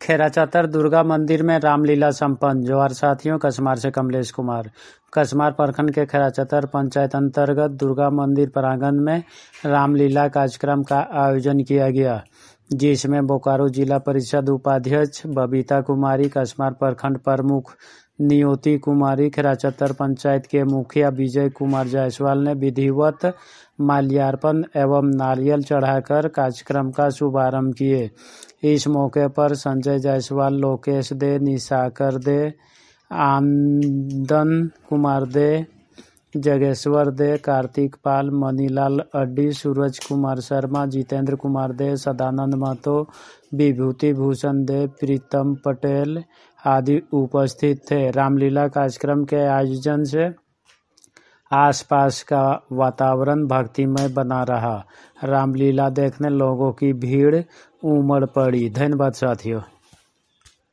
खेराचतर दुर्गा मंदिर में रामलीला संपन्न। जोहार साथियों, कसमार से कमलेश कुमार। कसमार प्रखंड के खेराचतर पंचायत अंतर्गत दुर्गा मंदिर प्रांगण में रामलीला कार्यक्रम का आयोजन किया गया, जिसमें बोकारो जिला परिषद उपाध्यक्ष बबीता कुमारी, कसमार प्रखंड प्रमुख नियोति कुमारी, खेराचतर पंचायत के मुखिया विजय कुमार जायसवाल ने विधिवत माल्यार्पण एवं नारियल चढ़ाकर कार्यक्रम का शुभारंभ किए। इस मौके पर संजय जायसवाल, लोकेश दे, निशाकर दे, आनंदन कुमार दे, जगेश्वर दे, कार्तिक पाल, मनीलाल अड्डी, सूरज कुमार शर्मा, जितेंद्र कुमार दे, सदानंद महतो, विभूति भूषण दे, प्रीतम पटेल आदि उपस्थित थे। रामलीला कार्यक्रम के आयोजन से आसपास का वातावरण भक्तिमय बना रहा। रामलीला देखने लोगों की भीड़ उमड़ पड़ी। धन्यवाद साथियों।